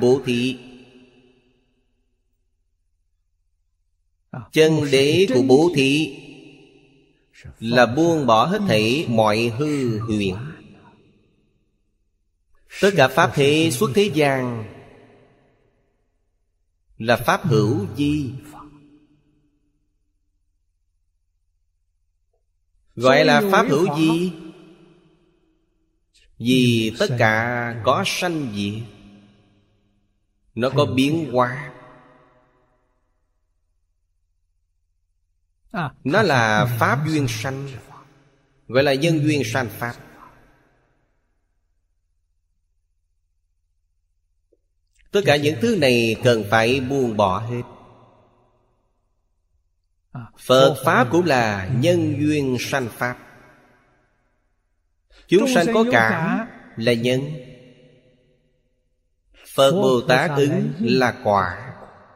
bố thí. Chân đế của bố thí là buông bỏ hết thảy mọi hư huyền. Tất cả pháp thế xuất thế gian là pháp hữu vi. Gọi là pháp hữu vi vì tất cả có sanh diệt, nó có biến hóa. Nó là pháp duyên sanh, gọi là nhân duyên sanh pháp. Tất cả những thứ này cần phải buông bỏ hết. Phật Pháp cũng là nhân duyên sanh Pháp. Chúng sanh có cảm là nhân, Phật Bồ Tát ứng là quả.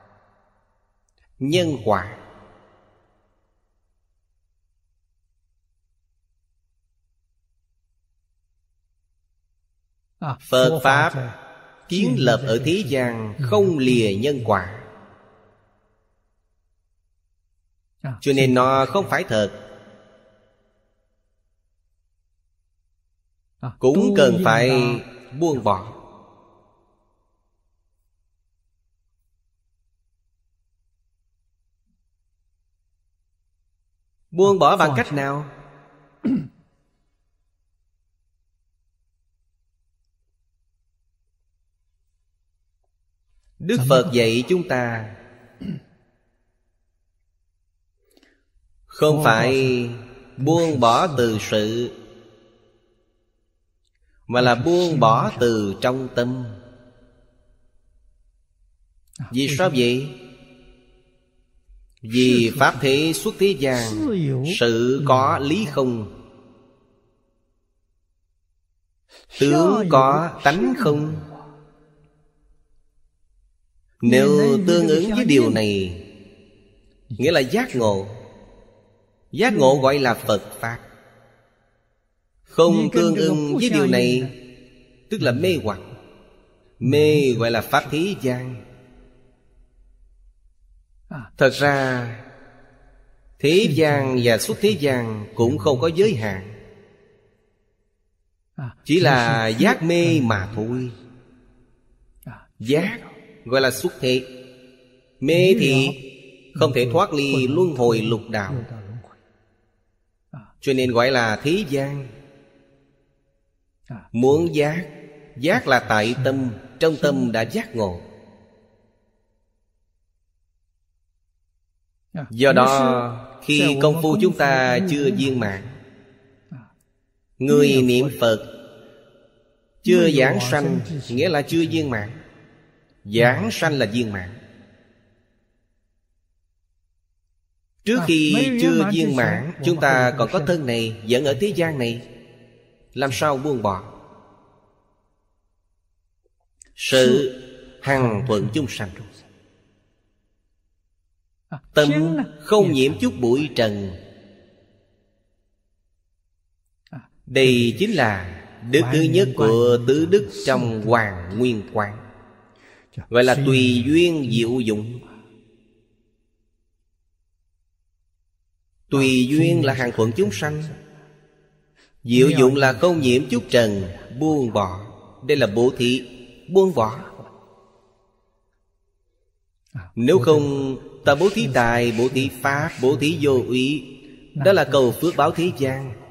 Nhân quả. Phật Pháp kiến lập ở thế gian không lìa nhân quả, cho nên nó không phải thật. Cũng cần phải buông bỏ. Buông bỏ bằng cách nào? Đức Phật dạy chúng ta không phải buông bỏ từ sự, mà là buông bỏ từ trong tâm. Vì sao vậy? Vì pháp thế xuất thế gian, sự có lý không, tướng có tánh không. Nếu tương ứng với điều này, nghĩa là giác ngộ. Giác ngộ gọi là Phật Pháp. Không tương ưng với điều này, tức là mê hoặc. Mê gọi là pháp thế gian. Thật ra thế gian và xuất thế gian cũng không có giới hạn, chỉ là giác mê mà thôi. Giác gọi là xuất thế, mê thì không thể thoát ly luân hồi lục đạo, cho nên gọi là thế gian. Muốn giác, giác là tại tâm, trong tâm đã giác ngộ. Do đó khi công phu chúng ta chưa viên mãn, người niệm Phật chưa giảng sanh, nghĩa là chưa viên mãn. Giảng sanh là viên mãn. Trước khi chưa viên mãn, chúng ta còn có thân này, vẫn ở thế gian này, làm sao buông bỏ? Sự hằng thuận chung sanh, tâm không nhiễm chút bụi trần. Đây chính là đức thứ nhất của tứ đức trong Hoàng Nguyên Quán, gọi là tùy duyên diệu dụng. Tùy duyên là hằng thuận chúng sanh, diệu dụng là không nhiễm chút trần, buông bỏ. Đây là bố thí, buông bỏ. Nếu không, ta bố thí tài, bố thí pháp, bố thí vô úy, đó là cầu phước báo thế gian.